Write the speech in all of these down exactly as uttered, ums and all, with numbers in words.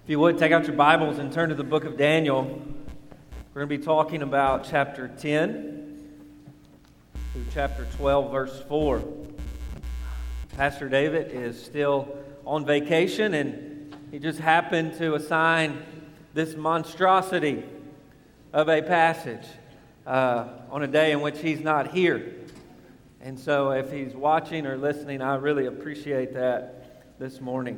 If you would, take out your Bibles and turn to the book of Daniel. We're going to be talking about chapter ten through chapter twelve, verse four. Pastor David is still on vacation, and he just happened to assign this monstrosity of a passage uh, on a day in which he's not here. And so if he's watching or listening, I really appreciate that this morning.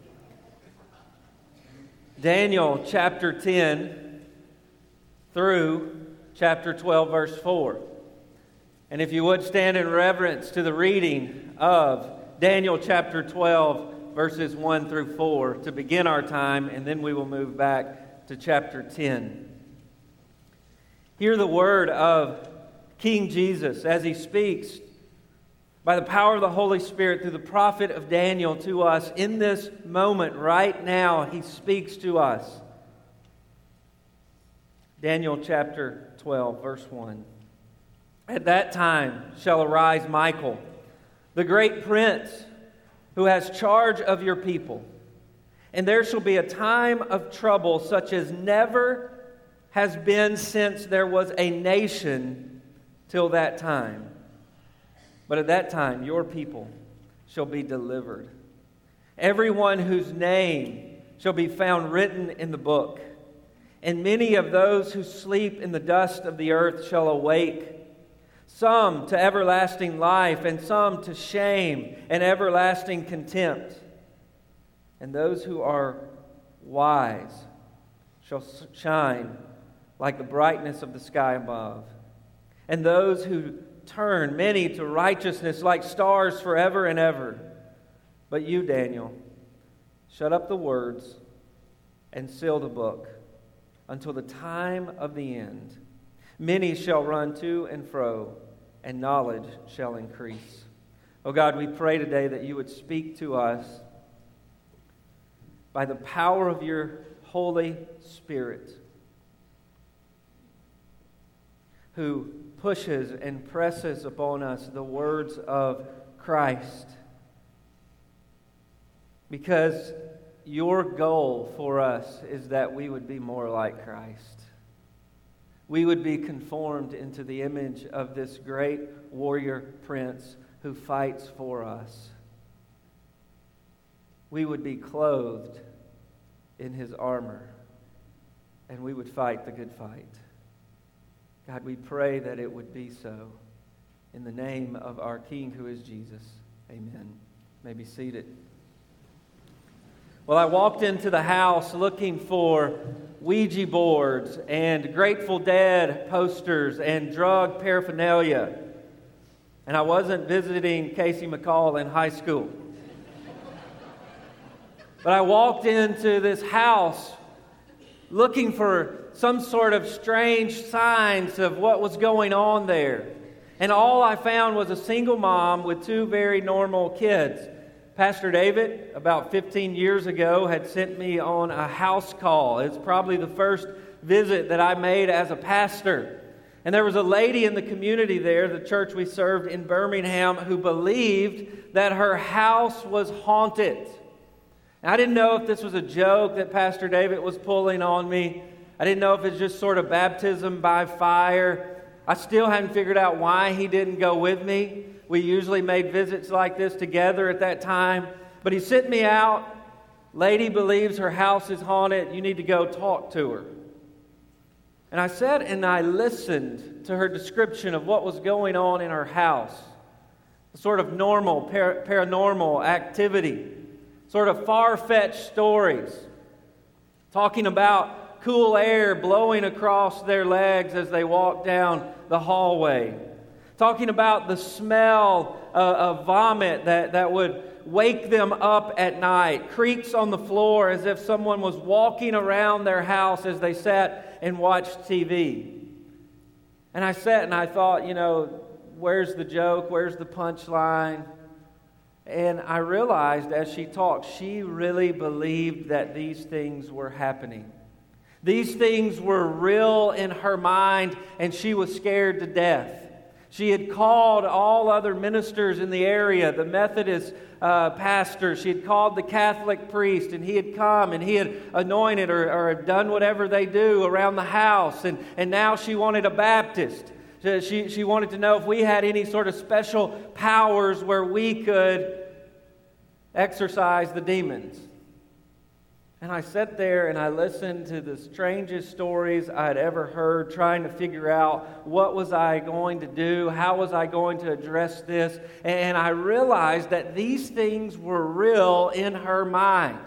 Daniel chapter ten through chapter twelve, verse four. And if you would stand in reverence to the reading of Daniel chapter twelve, verses one through four to begin our time, and then we will move back to chapter ten. Hear the word of King Jesus as he speaks by the power of the Holy Spirit through the prophet of Daniel to us in this moment right now. He speaks to us. Daniel chapter twelve, verse one. At that time shall arise Michael, the great prince, who has charge of your people. And there shall be a time of trouble such as never has been since there was a nation till that time. But at that time, your people shall be delivered. Everyone whose name shall be found written in the book. And many of those who sleep in the dust of the earth shall awake, some to everlasting life, and some to shame and everlasting contempt. And those who are wise shall shine like the brightness of the sky above. And those who turn many to righteousness like stars forever and ever. But you, Daniel, shut up the words and seal the book until the time of the end. Many shall run to and fro, and knowledge shall increase. Oh God, we pray today that you would speak to us by the power of your Holy Spirit, who pushes and presses upon us the words of Christ. Because your goal for us is that we would be more like Christ. We would be conformed into the image of this great warrior prince who fights for us. We would be clothed in his armor, and we would fight the good fight. God, we pray that it would be so. In the name of our King, who is Jesus. Amen. You may be seated. Well, I walked into the house looking for Ouija boards and Grateful Dead posters and drug paraphernalia. And I wasn't visiting Casey McCall in high school. But I walked into this house looking for some sort of strange signs of what was going on there. And all I found was a single mom with two very normal kids. Pastor David, about fifteen years ago, had sent me on a house call. It's probably the first visit that I made as a pastor. And there was a lady in the community there, the church we served in Birmingham, who believed that her house was haunted. And I didn't know if this was a joke that Pastor David was pulling on me. I didn't know if it's just sort of baptism by fire. I still hadn't figured out why he didn't go with me. We usually made visits like this together at that time. But he sent me out. Lady believes her house is haunted. You need to go talk to her. And I sat and I listened to her description of what was going on in her house. A sort of normal, par- paranormal activity. Sort of far-fetched stories. Talking about cool air blowing across their legs as they walk down the hallway. Talking about the smell uh, of vomit that, that would wake them up at night. Creaks on the floor as if someone was walking around their house as they sat and watched T V. And I sat and I thought, you know, where's the joke? Where's the punchline? And I realized as she talked, she really believed that these things were happening. These things were real in her mind, and she was scared to death. She had called all other ministers in the area, the Methodist uh, pastor. She had called the Catholic priest, and he had come and he had anointed or, or done whatever they do around the house. And, and now she wanted a Baptist. She, she wanted to know if we had any sort of special powers where we could exorcise the demons. And I sat there and I listened to the strangest stories I had ever heard, trying to figure out what was I going to do, how was I going to address this. And I realized that these things were real in her mind.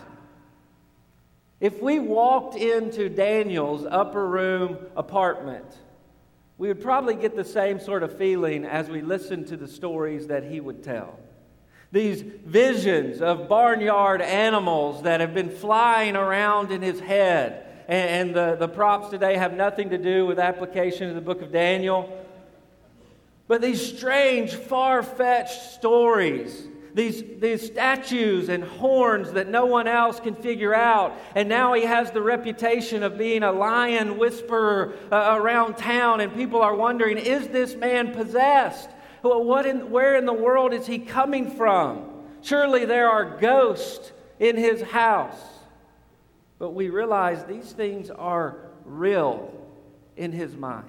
If we walked into Daniel's upper room apartment, we would probably get the same sort of feeling as we listened to the stories that he would tell. These visions of barnyard animals that have been flying around in his head. And, and the, the props today have nothing to do with application of the book of Daniel. But these strange, far-fetched stories, these, these statues and horns that no one else can figure out. And now he has the reputation of being a lion whisperer uh, around town. And people are wondering, is this man possessed? Well, what in, where in the world is he coming from? Surely there are ghosts in his house. But we realize these things are real in his mind.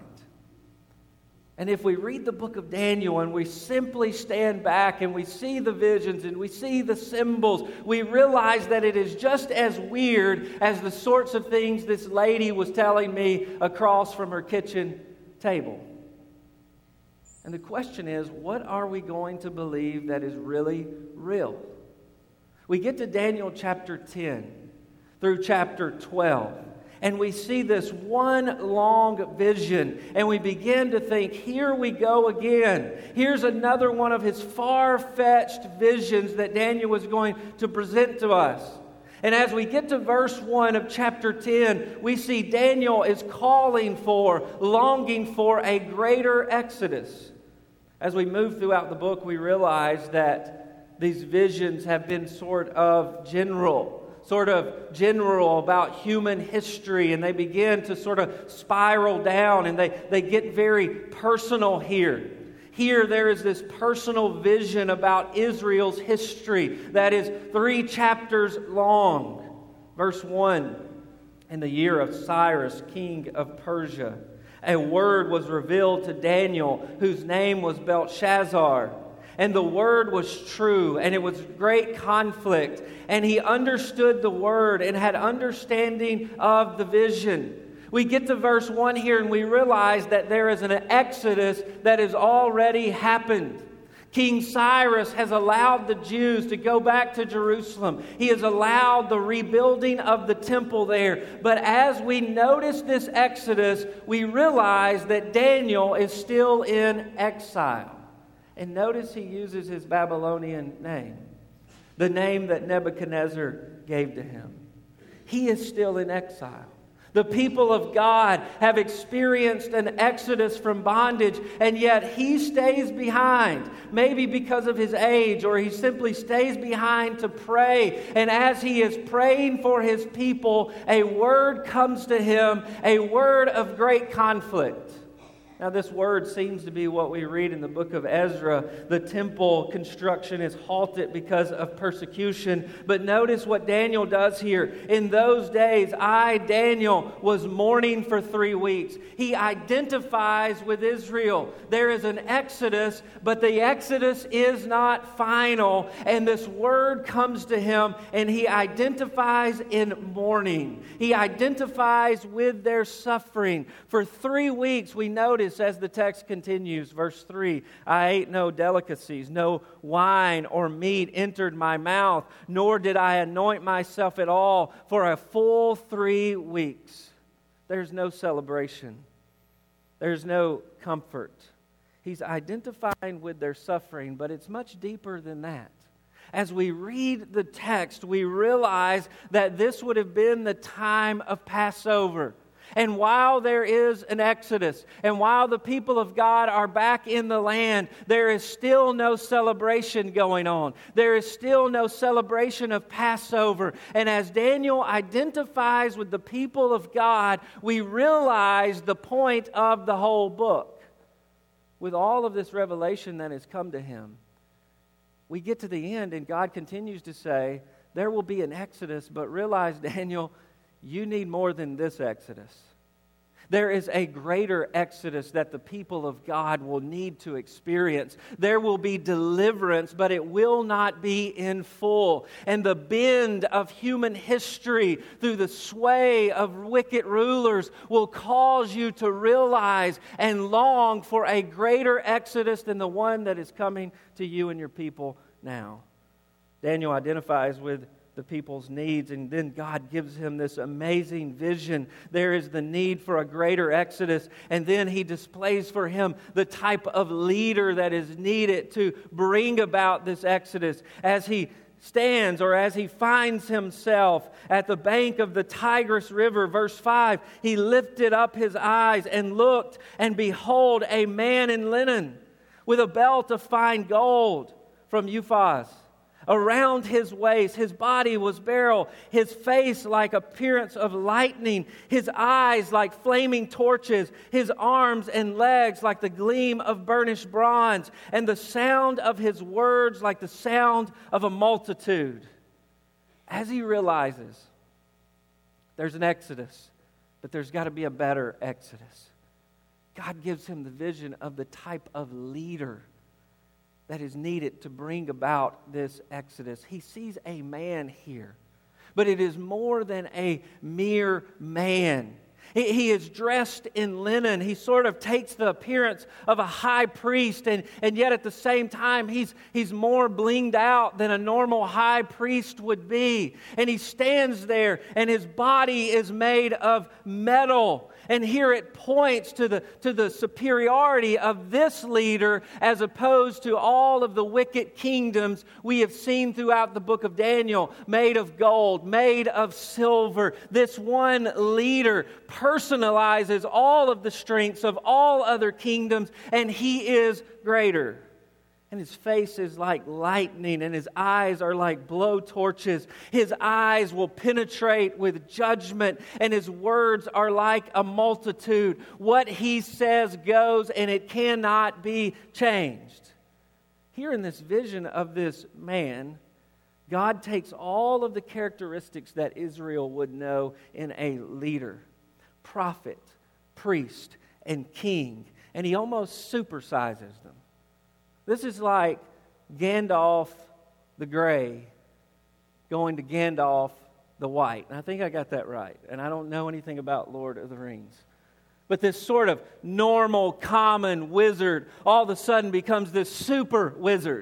And if we read the book of Daniel and we simply stand back and we see the visions and we see the symbols, we realize that it is just as weird as the sorts of things this lady was telling me across from her kitchen table. And the question is, what are we going to believe that is really real? We get to Daniel chapter ten through chapter twelve, and we see this one long vision, and we begin to think, here we go again. Here's another one of his far-fetched visions that Daniel was going to present to us. And as we get to verse one of chapter ten, we see Daniel is calling for, longing for a greater exodus. As we move throughout the book, we realize that these visions have been sort of general, sort of general about human history, and they begin to sort of spiral down, and they, they get very personal here. Here there is this personal vision about Israel's history that is three chapters long. Verse one, in the year of Cyrus, king of Persia, a word was revealed to Daniel, whose name was Belshazzar. And the word was true, and it was great conflict. And he understood the word and had understanding of the vision. We get to verse one here and we realize that there is an exodus that has already happened. King Cyrus has allowed the Jews to go back to Jerusalem. He has allowed the rebuilding of the temple there. But as we notice this exodus, we realize that Daniel is still in exile. And notice he uses his Babylonian name, the name that Nebuchadnezzar gave to him. He is still in exile. The people of God have experienced an exodus from bondage, and yet he stays behind, maybe because of his age, or he simply stays behind to pray. And as he is praying for his people, a word comes to him, a word of great conflict. Now, this word seems to be what we read in the book of Ezra. The temple construction is halted because of persecution. But notice what Daniel does here. In those days, I, Daniel, was mourning for three weeks. He identifies with Israel. There is an exodus, but the exodus is not final. And this word comes to him, and he identifies in mourning. He identifies with their suffering. For three weeks, we notice as the text continues, verse three, I ate no delicacies, no wine or meat entered my mouth, nor did I anoint myself at all for a full three weeks. There's no celebration. There's no comfort. He's identifying with their suffering, but it's much deeper than that. As we read the text, we realize that this would have been the time of Passover. And while there is an exodus, and while the people of God are back in the land, there is still no celebration going on. There is still no celebration of Passover. And as Daniel identifies with the people of God, we realize the point of the whole book. with all of this revelation that has come to him, we get to the end and God continues to say, there will be an exodus, but realize, Daniel, you need more than this exodus. There is a greater exodus that the people of God will need to experience. There will be deliverance, but it will not be in full. And the bend of human history through the sway of wicked rulers will cause you to realize and long for a greater exodus than the one that is coming to you and your people now. Daniel identifies with the people's needs, and then God gives him this amazing vision. There is the need for a greater exodus, and then he displays for him the type of leader that is needed to bring about this exodus. As he stands, or as he finds himself at the bank of the Tigris River, verse five, he lifted up his eyes and looked, and behold, a man in linen with a belt of fine gold from Uphaz around his waist. His body was beryl, his face like appearance of lightning, his eyes like flaming torches, his arms and legs like the gleam of burnished bronze, and the sound of his words like the sound of a multitude. As he realizes there's an exodus, but there's got to be a better exodus, God gives him the vision of the type of leader that is needed to bring about this exodus. He sees a man here, but it is more than a mere man. He, he is dressed in linen. He sort of takes the appearance of a high priest, and, and yet at the same time, he's, he's more blinged out than a normal high priest would be. And he stands there, and his body is made of metal. And here it points to the, to the superiority of this leader as opposed to all of the wicked kingdoms we have seen throughout the book of Daniel, made of gold, made of silver. This one leader personalizes all of the strengths of all other kingdoms, and he is greater. And his face is like lightning, and his eyes are like blowtorches. His eyes will penetrate with judgment, and his words are like a multitude. What he says goes, and it cannot be changed. Here in this vision of this man, God takes all of the characteristics that Israel would know in a leader, prophet, priest, and king, and he almost supersizes them. This is like Gandalf the Gray going to Gandalf the White. And I think I got that right. And I don't know anything about Lord of the Rings. But this sort of normal, common wizard all of a sudden becomes this super wizard.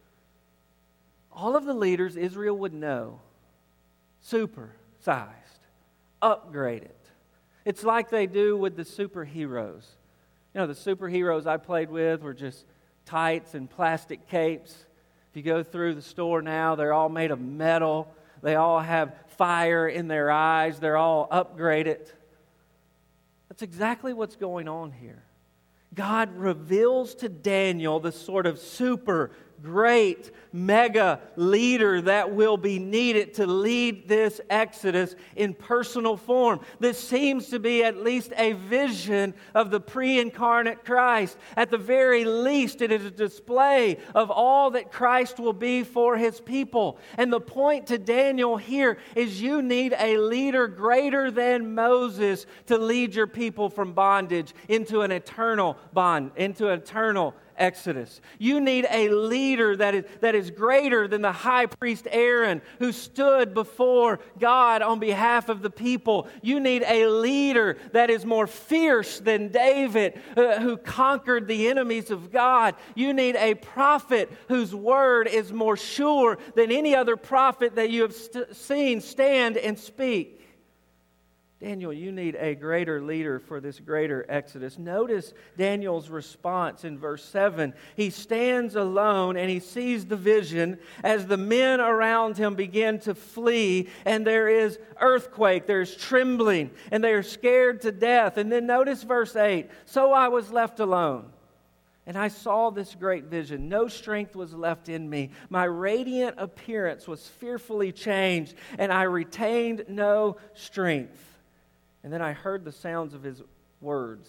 All of the leaders Israel would know, super-sized, upgraded. It's like they do with the superheroes. You know, the superheroes I played with were just tights and plastic capes. If you go through the store now, they're all made of metal. They all have fire in their eyes. They're all upgraded. That's exactly what's going on here. God reveals to Daniel the sort of super great mega leader that will be needed to lead this exodus in personal form. This seems to be at least a vision of the pre-incarnate Christ. At the very least, it is a display of all that Christ will be for His people. And the point to Daniel here is you need a leader greater than Moses to lead your people from bondage into an eternal bond, into an eternal exodus. You need a leader that is, that is greater than the high priest Aaron who stood before God on behalf of the people. You need a leader that is more fierce than David uh, who conquered the enemies of God. You need a prophet whose word is more sure than any other prophet that you have st- seen stand and speak. Daniel, you need a greater leader for this greater exodus. Notice Daniel's response in verse seven. He stands alone and he sees the vision as the men around him begin to flee, and there is earthquake, there's trembling, and they are scared to death. And then notice verse eight. So I was left alone, and I saw this great vision. No strength was left in me. My radiant appearance was fearfully changed, and I retained no strength. And then I heard the sounds of his words.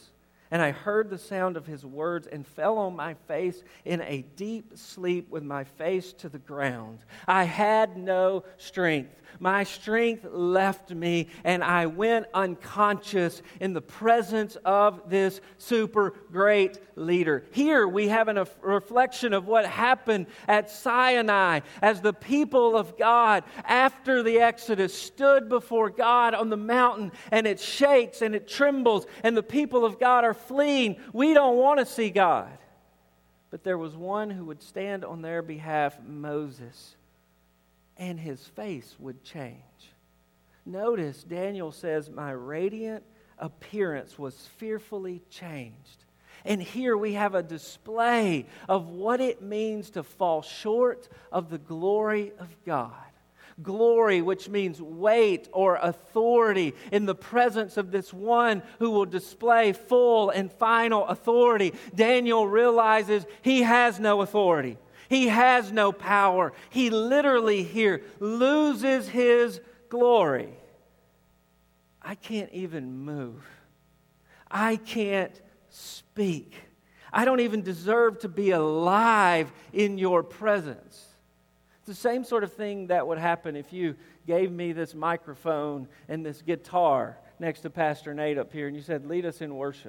And I heard the sound of his words and fell on my face in a deep sleep with my face to the ground. I had no strength. My strength left me, and I went unconscious in the presence of this super great leader. Here we have a reflection of what happened at Sinai as the people of God, after the Exodus, stood before God on the mountain, and it shakes and it trembles, and the people of God are fleeing. We don't want to see God. But there was one who would stand on their behalf, Moses, and his face would change. Notice Daniel says, my radiant appearance was fearfully changed. And here we have a display of what it means to fall short of the glory of God. Glory, which means weight or authority, in the presence of this one who will display full and final authority. Daniel realizes he has no authority. He has no power. He literally here loses his glory. I can't even move. I can't speak. I don't even deserve to be alive in your presence. It's the same sort of thing that would happen if you gave me this microphone and this guitar next to Pastor Nate up here and you said, lead us in worship.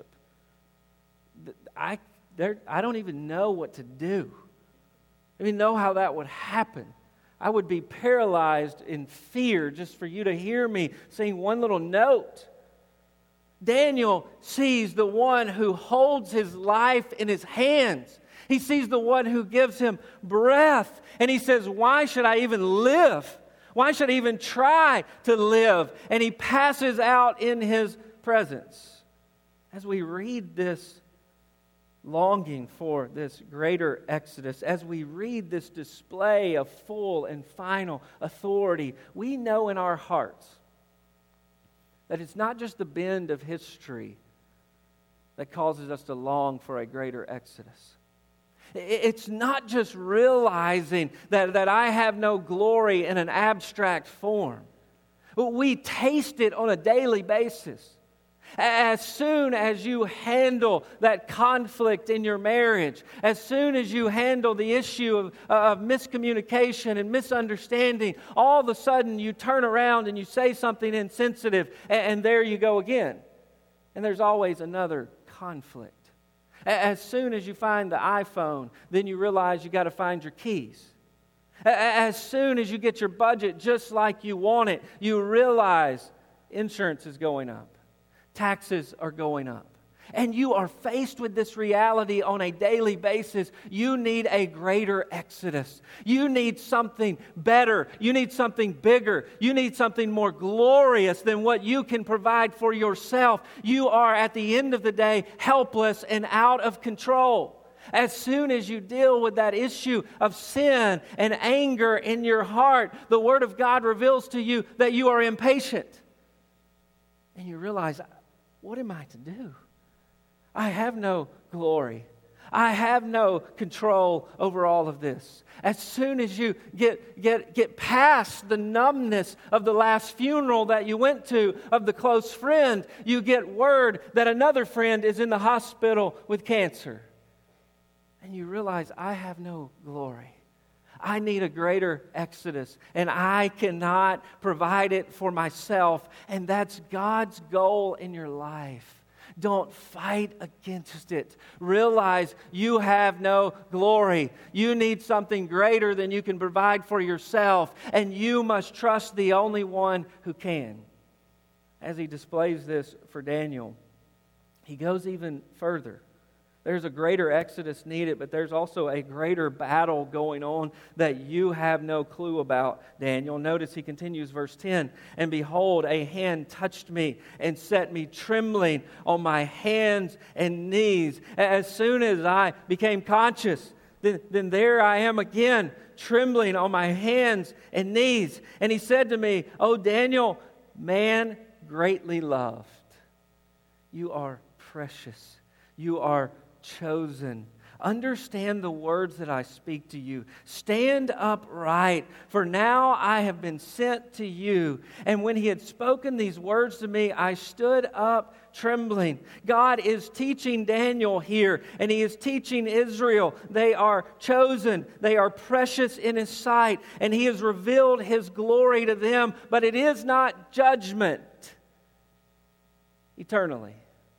I, there, I don't even know what to do. I mean, know how that would happen. I would be paralyzed in fear just for you to hear me sing one little note. Daniel sees the one who holds his life in his hands. He sees the one who gives him breath. And he says, why should I even live? Why should I even try to live? And he passes out in his presence. As we read this longing for this greater exodus, as we read this display of full and final authority, we know in our hearts that it's not just the bend of history that causes us to long for a greater exodus. It's not just realizing that, that I have no glory in an abstract form. We taste it on a daily basis. As soon as you handle that conflict in your marriage, as soon as you handle the issue of, of miscommunication and misunderstanding, all of a sudden you turn around and you say something insensitive, and, and there you go again. And there's always another conflict. As soon as you find the iPhone, then you realize you got to find your keys. As soon as you get your budget just like you want it, you realize insurance is going up. Taxes are going up. And you are faced with this reality on a daily basis. You need a greater exodus. You need something better. You need something bigger. You need something more glorious than what you can provide for yourself. You are, at the end of the day, helpless and out of control. As soon as you deal with that issue of sin and anger in your heart, the Word of God reveals to you that you are impatient. And you realize, what am I to do? I have no glory. I have no control over all of this. As soon as you get, get, get past the numbness of the last funeral that you went to of the close friend, you get word that another friend is in the hospital with cancer. And you realize, I have no glory. I need a greater exodus, and I cannot provide it for myself. And that's God's goal in your life. Don't fight against it. Realize you have no glory. You need something greater than you can provide for yourself, and you must trust the only one who can. As he displays this for Daniel, he goes even further. There's a greater exodus needed, but there's also a greater battle going on that you have no clue about, Daniel. Notice he continues, verse ten, and behold, a hand touched me and set me trembling on my hands and knees. As soon as I became conscious, then, then there I am again, trembling on my hands and knees. And he said to me, "O Daniel, man greatly loved, you are precious. You are chosen understand the words that I speak to you. Stand upright, for now I have been sent to you. And when he had spoken these words to me, I stood up trembling. God is teaching Daniel here, and he is teaching Israel. They are chosen. They are precious in his sight, and he has revealed his glory to them. But it is not judgment eternally.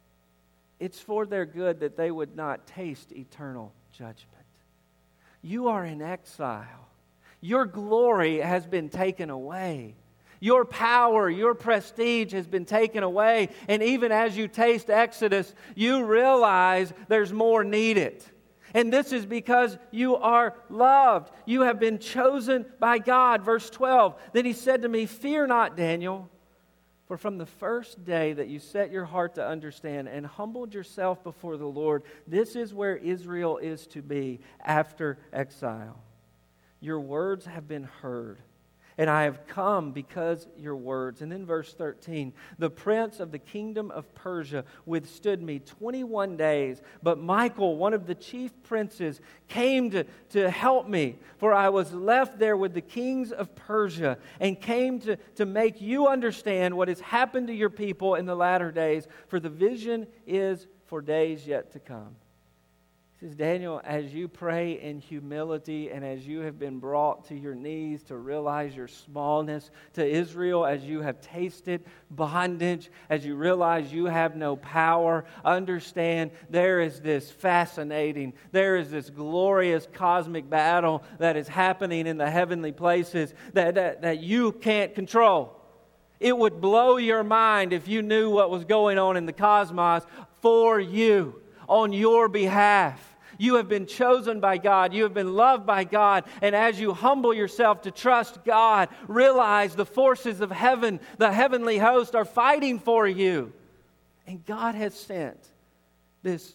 It's for their good that they would not taste eternal judgment. You are in exile. Your glory has been taken away. Your power, your prestige has been taken away. And even as you taste Exodus, you realize there's more needed. And this is because you are loved. You have been chosen by God. Verse twelve, then he said to me, fear not, Daniel. For from the first day that you set your heart to understand and humbled yourself before the Lord, this is where Israel is to be after exile. Your words have been heard, and I have come because your words. And then verse thirteen, the prince of the kingdom of Persia withstood me twenty-one days, but Michael, one of the chief princes, came to, to help me, for I was left there with the kings of Persia, and came to, to make you understand what has happened to your people in the latter days, for the vision is for days yet to come. He says, Daniel, as you pray in humility and as you have been brought to your knees to realize your smallness, to Israel, as you have tasted bondage, as you realize you have no power, understand there is this fascinating, there is this glorious cosmic battle that is happening in the heavenly places that, that, that you can't control. It would blow your mind if you knew what was going on in the cosmos for you, on your behalf. You have been chosen by God. You have been loved by God. And as you humble yourself to trust God, realize the forces of heaven, the heavenly host, are fighting for you. And God has sent this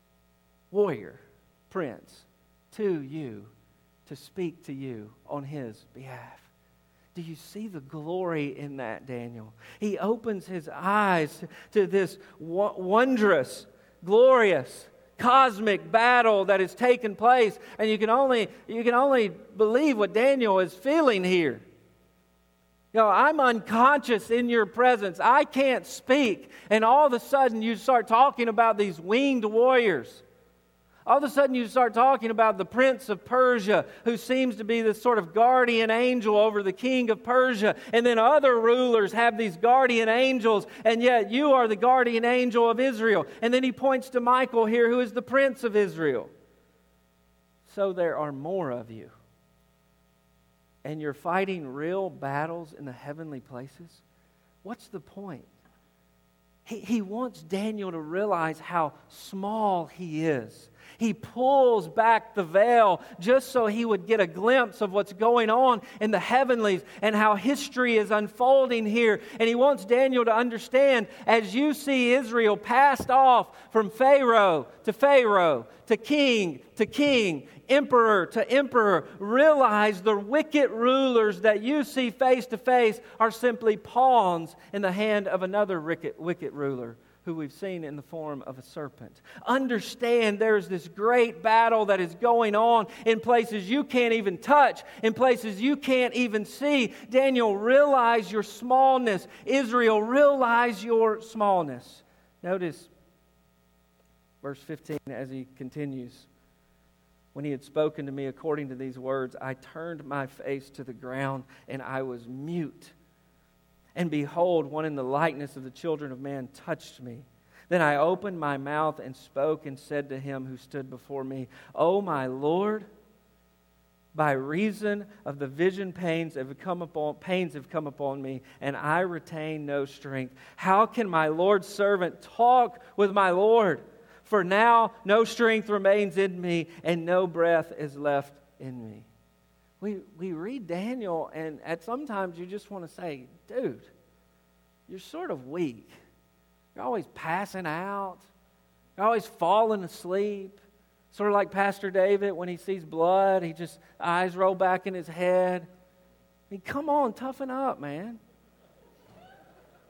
warrior prince to you to speak to you on his behalf. Do you see the glory in that, Daniel? He opens his eyes to this wondrous, glorious, cosmic battle that has taken place, and you can only you can only believe what Daniel is feeling here. You know, I'm unconscious in your presence. I can't speak, and all of a sudden you start talking about these winged warriors. All of a sudden you start talking about the prince of Persia, who seems to be this sort of guardian angel over the king of Persia. And then other rulers have these guardian angels, and yet you are the guardian angel of Israel. And then he points to Michael here, who is the prince of Israel. So there are more of you. And you're fighting real battles in the heavenly places. What's the point? He, he wants Daniel to realize how small he is. He pulls back the veil just so he would get a glimpse of what's going on in the heavenlies and how history is unfolding here. And he wants Daniel to understand, as you see Israel passed off from Pharaoh to Pharaoh, to king to king, emperor to emperor, realize the wicked rulers that you see face to face are simply pawns in the hand of another wicked, wicked ruler, who we've seen in the form of a serpent. Understand there's this great battle that is going on in places you can't even touch, in places you can't even see. Daniel, realize your smallness. Israel, realize your smallness. Notice verse fifteen as he continues. When he had spoken to me according to these words, I turned my face to the ground and I was mute. And behold, one in the likeness of the children of man touched me. Then I opened my mouth and spoke and said to him who stood before me, O my Lord, by reason of the vision pains have come upon pains have come upon me, and I retain no strength. How can my Lord's servant talk with my Lord? For now no strength remains in me, and no breath is left in me. We we read Daniel, and at sometimes you just want to say, dude, you're sort of weak. You're always passing out. You're always falling asleep. Sort of like Pastor David, when he sees blood, he just, eyes roll back in his head. I mean, come on, toughen up, man.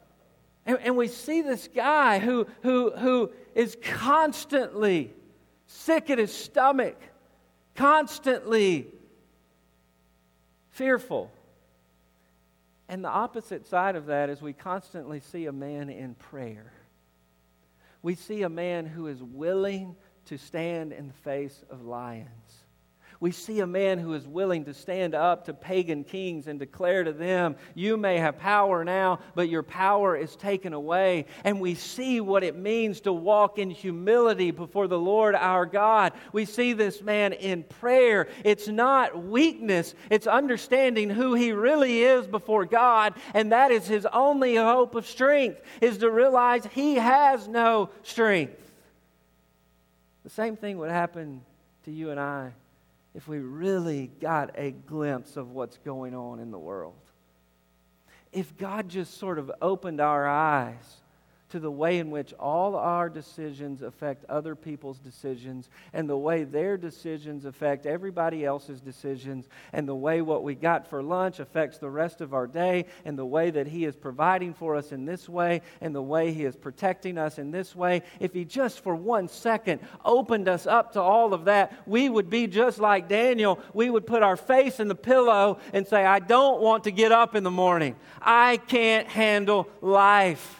And, and we see this guy who, who, who is constantly sick at his stomach, constantly fearful. And the opposite side of that is we constantly see a man in prayer. We see a man who is willing to stand in the face of lions. We see a man who is willing to stand up to pagan kings and declare to them, you may have power now, but your power is taken away. And we see what it means to walk in humility before the Lord our God. We see this man in prayer. It's not weakness. It's understanding who he really is before God. And that is his only hope of strength, is to realize he has no strength. The same thing would happen to you and I if we really got a glimpse of what's going on in the world. If God just sort of opened our eyes to the way in which all our decisions affect other people's decisions, and the way their decisions affect everybody else's decisions, and the way what we got for lunch affects the rest of our day, and the way that He is providing for us in this way, and the way He is protecting us in this way, if He just for one second opened us up to all of that, we would be just like Daniel. We would put our face in the pillow and say, I don't want to get up in the morning. I can't handle life.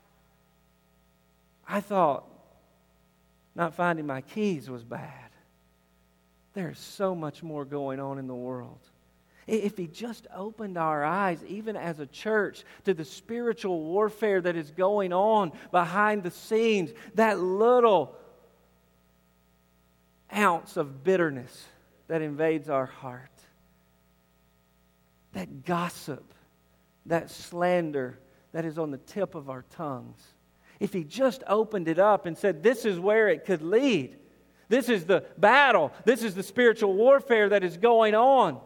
I thought not finding my keys was bad. There's so much more going on in the world. If He just opened our eyes, even as a church, to the spiritual warfare that is going on behind the scenes, that little ounce of bitterness that invades our heart, that gossip, that slander that is on the tip of our tongues. If He just opened it up and said, this is where it could lead. This is the battle. This is the spiritual warfare that is going on.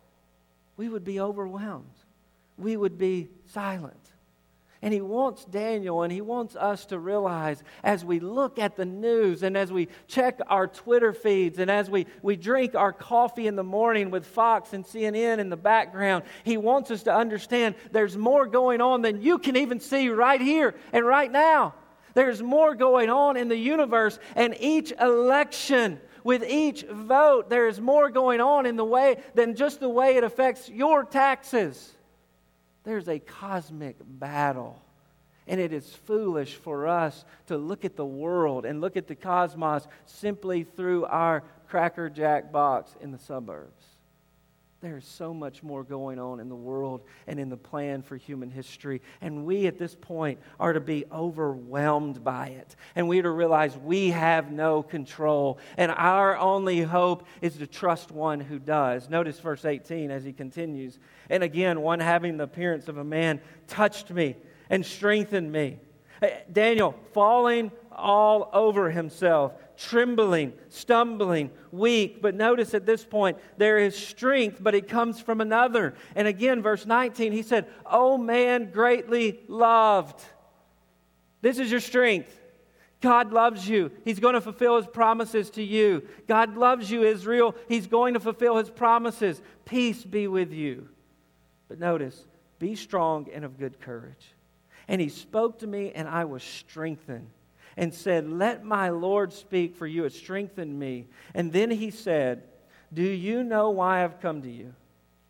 We would be overwhelmed. We would be silent. And He wants Daniel and He wants us to realize as we look at the news and as we check our Twitter feeds and as we, we drink our coffee in the morning with Fox and C N N in the background, He wants us to understand there's more going on than you can even see right here and right now. There's more going on in the universe, and each election, with each vote, there is more going on in the way than just the way it affects your taxes. There's a cosmic battle. And it is foolish for us to look at the world and look at the cosmos simply through our Cracker Jack box in the suburbs. There's so much more going on in the world and in the plan for human history. And we at this point are to be overwhelmed by it. And we are to realize we have no control. And our only hope is to trust one who does. Notice verse eighteen as he continues. And again, one having the appearance of a man touched me and strengthened me. Daniel falling all over himself, trembling, stumbling, weak. But notice at this point, there is strength, but it comes from another. And again, verse nineteen, he said, O man greatly loved. This is your strength. God loves you. He's going to fulfill His promises to you. God loves you, Israel. He's going to fulfill His promises. Peace be with you. But notice, be strong and of good courage. And he spoke to me, and I was strengthened, and said, let my Lord speak, for you have strengthened me. And then he said, do you know why I've come to you?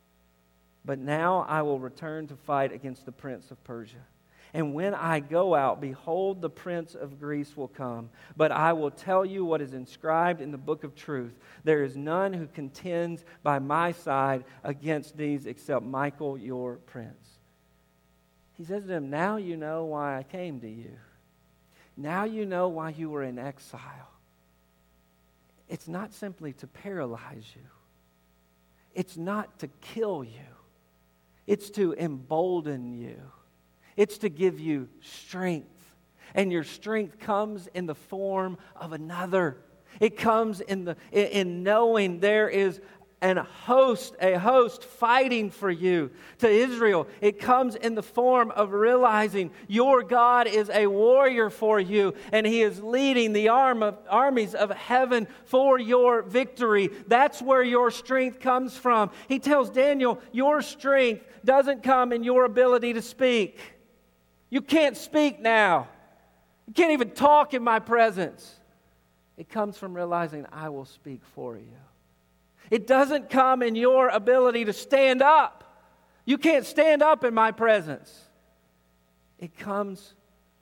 But now I will return to fight against the prince of Persia. And when I go out, behold, the prince of Greece will come. But I will tell you what is inscribed in the book of truth. There is none who contends by my side against these except Michael, your prince. He says to him, now you know why I came to you. Now you know why you were in exile. It's not simply to paralyze you. It's not to kill you. It's to embolden you. It's to give you strength. And your strength comes in the form of another. It comes in the in knowing there is an host, a host fighting for you. To Israel, it comes in the form of realizing your God is a warrior for you, and He is leading the arm of, armies of heaven for your victory. That's where your strength comes from. He tells Daniel, your strength doesn't come in your ability to speak. You can't speak now. You can't even talk in my presence. It comes from realizing I will speak for you. It doesn't come in your ability to stand up. You can't stand up in my presence. It comes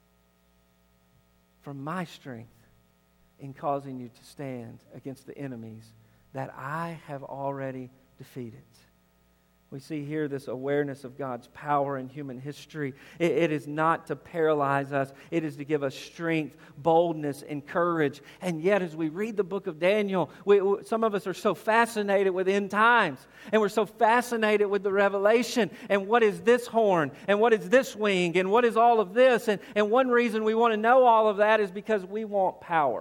from my strength in causing you to stand against the enemies that I have already defeated. We see here this awareness of God's power in human history. It, it is not to paralyze us. It is to give us strength, boldness, and courage. And yet, as we read the book of Daniel, we, we, some of us are so fascinated with end times. And we're so fascinated with the revelation. And what is this horn? And what is this wing? And what is all of this? And, and one reason we want to know all of that is because we want power.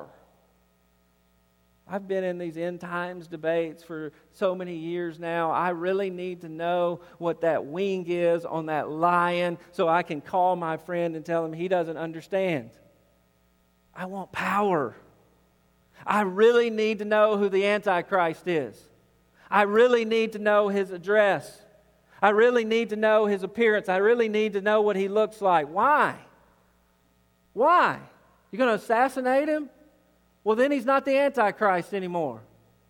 I've been in these end times debates for so many years now. I really need to know what that wing is on that lion so I can call my friend and tell him he doesn't understand. I want power. I really need to know who the Antichrist is. I really need to know his address. I really need to know his appearance. I really need to know what he looks like. Why? Why? You're going to assassinate him? Well, then he's not the Antichrist anymore.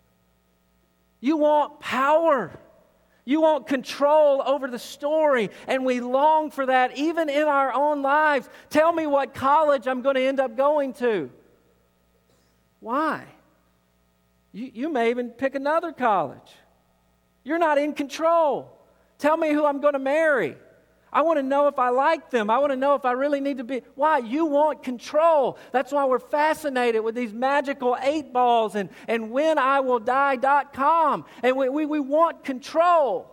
You want power. You want control over the story. And we long for that even in our own lives. Tell me what college I'm going to end up going to. Why? You, you may even pick another college. You're not in control. Tell me who I'm going to marry. I want to know if I like them. I want to know if I really need to be. Why? You want control. That's why we're fascinated with these magical eight balls and, and when I will die dot com. And we, we, we want control.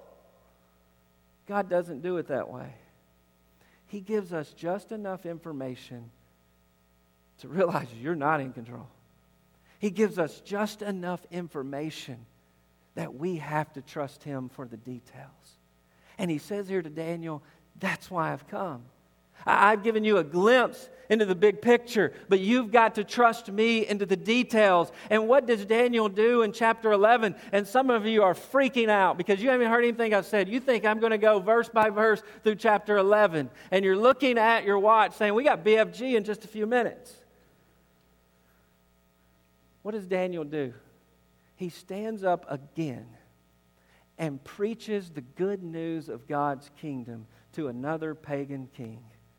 God doesn't do it that way. He gives us just enough information to realize you're not in control. He gives us just enough information that we have to trust Him for the details. And He says here to Daniel, that's why I've come. I've given you a glimpse into the big picture, but you've got to trust me into the details. And what does Daniel do in chapter eleven? And some of you are freaking out because you haven't heard anything I've said. You think I'm going to go verse by verse through chapter eleven. And you're looking at your watch saying, we got B F G in just a few minutes. What does Daniel do? He stands up again and preaches the good news of God's kingdom to another pagan king.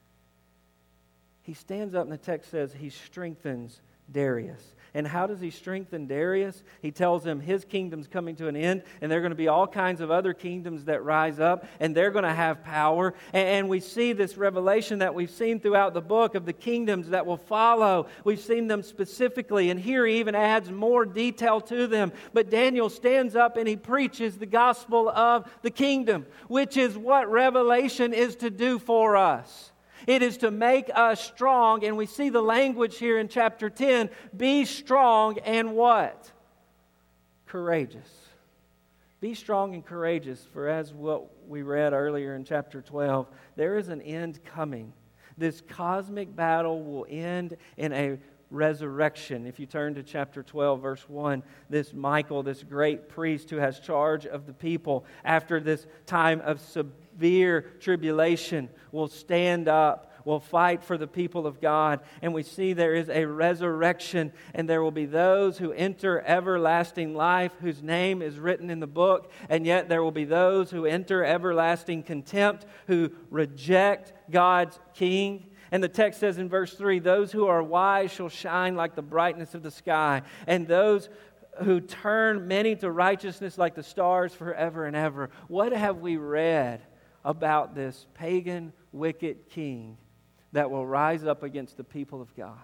He stands up and the text says he strengthens Darius. And how does he strengthen Darius? He tells him his kingdom's coming to an end and there are going to be all kinds of other kingdoms that rise up and they're going to have power. And we see this revelation that we've seen throughout the book of the kingdoms that will follow. We've seen them specifically, and here he even adds more detail to them. But Daniel stands up and he preaches the gospel of the kingdom, which is what Revelation is to do for us. It is to make us strong, and we see the language here in chapter ten, be strong and what? Courageous. Be strong and courageous, for as what we read earlier in chapter twelve, there is an end coming. This cosmic battle will end in a resurrection. If you turn to chapter twelve, verse one, this Michael, this great priest who has charge of the people after this time of severe tribulation, will stand up, will fight for the people of God. And we see there is a resurrection, and there will be those who enter everlasting life, whose name is written in the book, and yet there will be those who enter everlasting contempt, who reject God's king. And the text says in verse three, those who are wise shall shine like the brightness of the sky, and those who turn many to righteousness like the stars forever and ever. What have we read about this pagan, wicked king that will rise up against the people of God?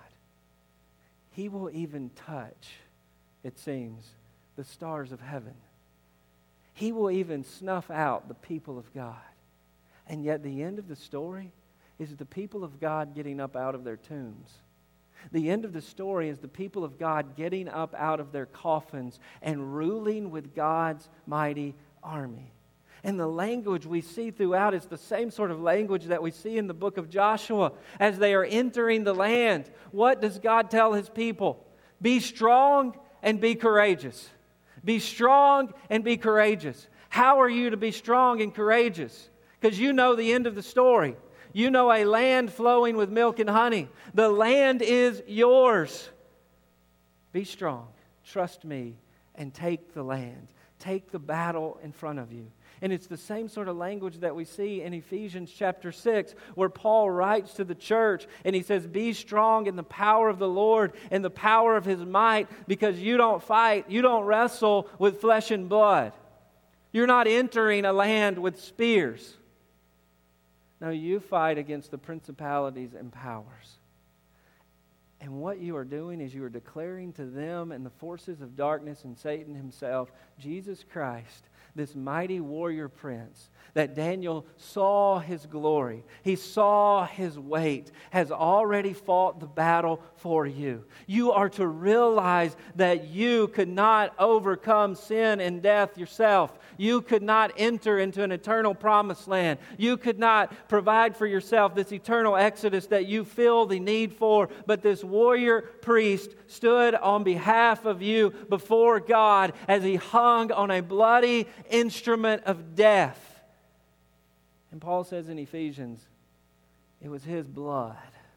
He will even touch, it seems, the stars of heaven. He will even snuff out the people of God. And yet the end of the story is the people of God getting up out of their tombs. The end of the story is the people of God getting up out of their coffins and ruling with God's mighty army. And the language we see throughout is the same sort of language that we see in the book of Joshua. As they are entering the land, what does God tell His people? Be strong and be courageous. Be strong and be courageous. How are you to be strong and courageous? Because you know the end of the story. You know a land flowing with milk and honey. The land is yours. Be strong, trust me, and take the land. Take the battle in front of you. And it's the same sort of language that we see in Ephesians chapter six, where Paul writes to the church and he says, be strong in the power of the Lord and the power of His might, because you don't fight, you don't wrestle with flesh and blood. You're not entering a land with spears. No, you fight against the principalities and powers. And what you are doing is you are declaring to them and the forces of darkness and Satan himself, Jesus Christ, this mighty warrior prince, that Daniel saw his glory, he saw his weight, has already fought the battle for you. You are to realize that you could not overcome sin and death yourself. You could not enter into an eternal promised land. You could not provide for yourself this eternal exodus that you feel the need for, but this warrior priest stood on behalf of you before God as he hung on a bloody instrument of death. And Paul says in Ephesians, it was His blood,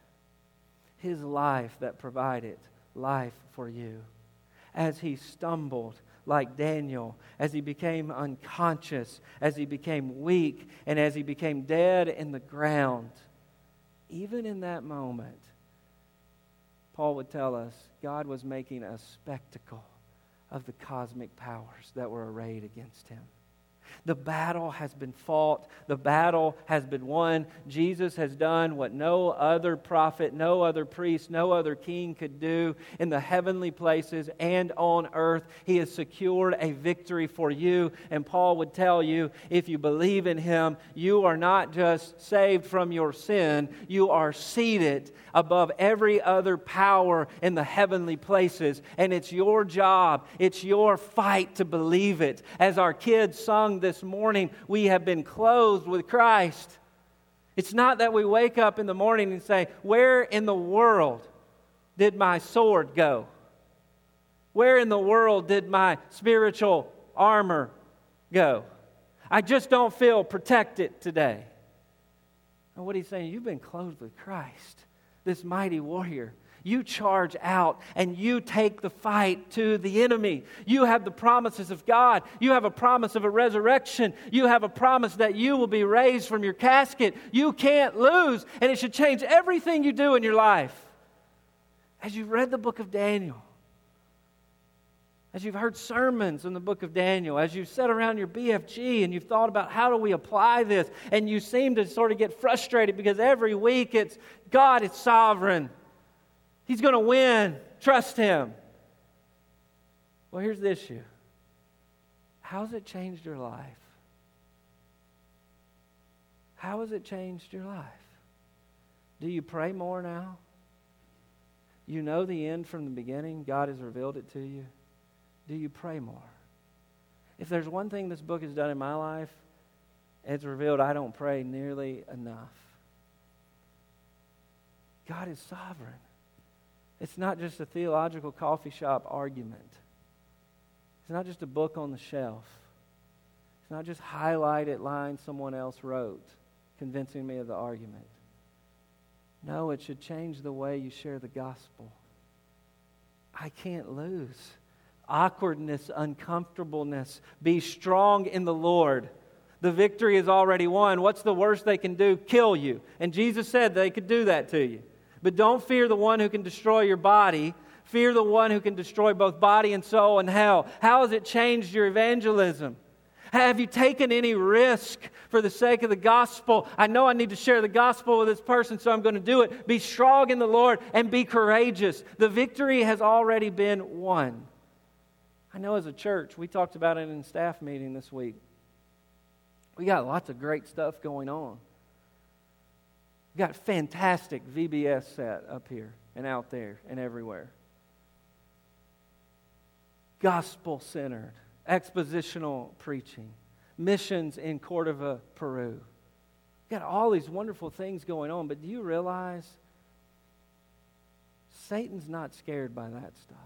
His life that provided life for you. As he stumbled like Daniel, as he became unconscious, as he became weak, and as he became dead in the ground, even in that moment, Paul would tell us God was making a spectacle of the cosmic powers that were arrayed against him. The battle has been fought. The battle has been won. Jesus has done what no other prophet, no other priest, no other king could do in the heavenly places and on earth. He has secured a victory for you. And Paul would tell you, if you believe in Him, you are not just saved from your sin, you are seated above every other power in the heavenly places. And it's your job, it's your fight to believe it. As our kids sung this morning, we have been clothed with Christ. It's not that we wake up in the morning and say, where in the world did my sword go? Where in the world did my spiritual armor go? I just don't feel protected today. And what he's saying, you've been clothed with Christ, this mighty warrior. You charge out and you take the fight to the enemy. You have the promises of God. You have a promise of a resurrection. You have a promise that you will be raised from your casket. You can't lose, and it should change everything you do in your life. As you've read the book of Daniel, as you've heard sermons in the book of Daniel, as you've sat around your B F G and you've thought about how do we apply this, and you seem to sort of get frustrated because every week it's God is sovereign. He's going to win. Trust Him. Well, here's the issue. How's it changed your life? How has it changed your life? Do you pray more now? You know the end from the beginning. God has revealed it to you. Do you pray more? If there's one thing this book has done in my life, it's revealed I don't pray nearly enough. God is sovereign. It's not just a theological coffee shop argument. It's not just a book on the shelf. It's not just highlighted lines someone else wrote convincing me of the argument. No, it should change the way you share the gospel. I can't lose. Awkwardness, uncomfortableness. Be strong in the Lord. The victory is already won. What's the worst they can do? Kill you. And Jesus said they could do that to you. But don't fear the one who can destroy your body. Fear the one who can destroy both body and soul in hell. How has it changed your evangelism? Have you taken any risk for the sake of the gospel? I know I need to share the gospel with this person, so I'm going to do it. Be strong in the Lord and be courageous. The victory has already been won. I know as a church, we talked about it in staff meeting this week. We got lots of great stuff going on. We got fantastic V B S set up here and out there and everywhere. Gospel-centered, expositional preaching, missions in Cordova, Peru. We've got all these wonderful things going on, but do you realize Satan's not scared by that stuff?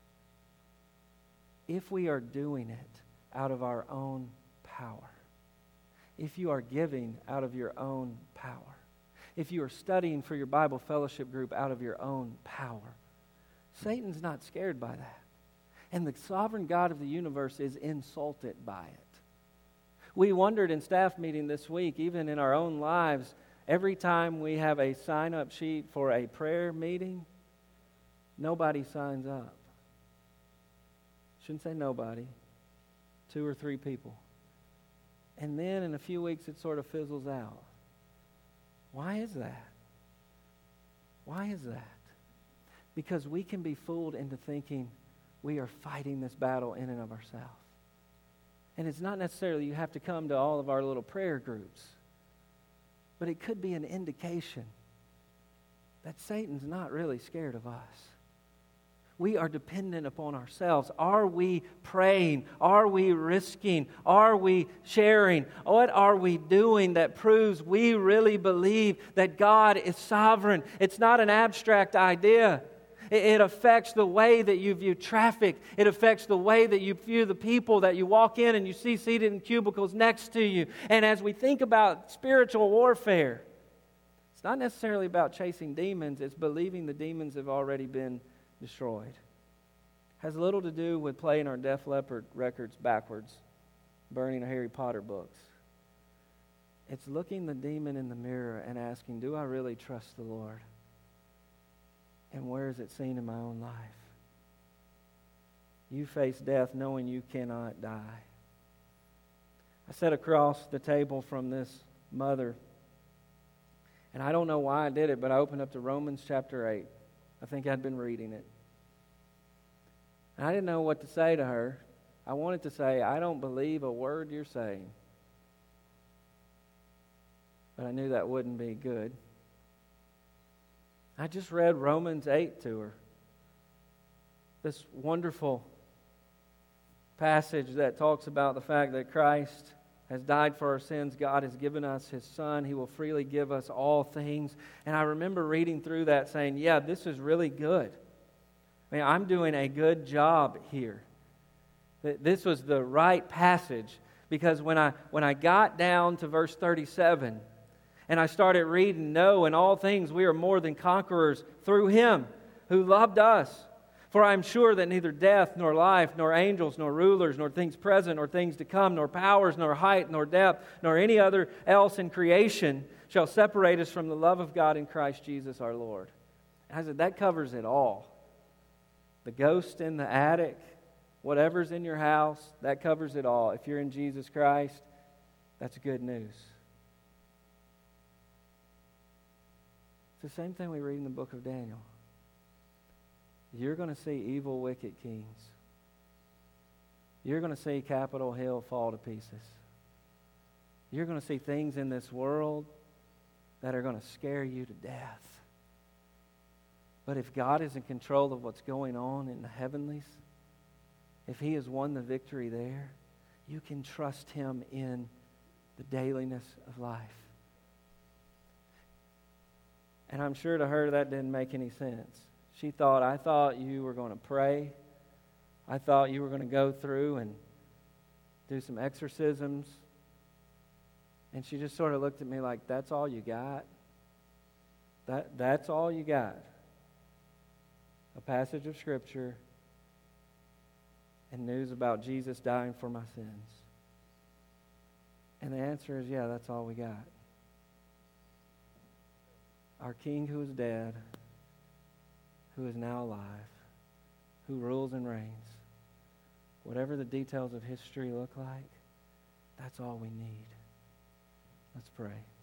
If we are doing it out of our own power, if you are giving out of your own power, if you are studying for your Bible fellowship group out of your own power, Satan's not scared by that. And the sovereign God of the universe is insulted by it. We wondered in staff meeting this week, even in our own lives, every time we have a sign-up sheet for a prayer meeting, nobody signs up. Shouldn't say nobody. Two or three people. And then in a few weeks it sort of fizzles out. Why is that? Why is that? Because we can be fooled into thinking we are fighting this battle in and of ourselves. And it's not necessarily you have to come to all of our little prayer groups. But it could be an indication that Satan's not really scared of us. We are dependent upon ourselves. Are we praying? Are we risking? Are we sharing? What are we doing that proves we really believe that God is sovereign? It's not an abstract idea. It affects the way that you view traffic. It affects the way that you view the people that you walk in and you see seated in cubicles next to you. And as we think about spiritual warfare, it's not necessarily about chasing demons. It's believing the demons have already been destroyed. Has little to do with playing our Def Leppard records backwards, burning our Harry Potter books. It's looking the demon in the mirror and asking, do I really trust the Lord? And where is it seen in my own life? You face death knowing you cannot die. I sat across the table from this mother, and I don't know why I did it, but I opened up to Romans chapter eight. I think I'd been reading it. And I didn't know what to say to her. I wanted to say, I don't believe a word you're saying. But I knew that wouldn't be good. I just read Romans eight to her. This wonderful passage that talks about the fact that Christ has died for our sins. God has given us His Son. He will freely give us all things. And I remember reading through that saying, yeah, this is really good. I mean, I'm doing a good job here. This was the right passage. Because when I when I got down to verse thirty-seven, and I started reading, no, in all things we are more than conquerors through Him who loved us. For I am sure that neither death, nor life, nor angels, nor rulers, nor things present, nor things to come, nor powers, nor height, nor depth, nor any other else in creation shall separate us from the love of God in Christ Jesus our Lord. And I said, that covers it all. The ghost in the attic, whatever's in your house, that covers it all. If you're in Jesus Christ, that's good news. It's the same thing we read in the book of Daniel. You're going to see evil, wicked kings. You're going to see Capitol Hill fall to pieces. You're going to see things in this world that are going to scare you to death. But if God is in control of what's going on in the heavenlies, if He has won the victory there, you can trust Him in the dailiness of life. And I'm sure to her that didn't make any sense. She thought, I thought you were going to pray. I thought you were going to go through and do some exorcisms. And she just sort of looked at me like, that's all you got? That That's all you got? A passage of Scripture and news about Jesus dying for my sins. And the answer is, yeah, that's all we got. Our King who is dead, who is now alive, who rules and reigns. Whatever the details of history look like, that's all we need. Let's pray.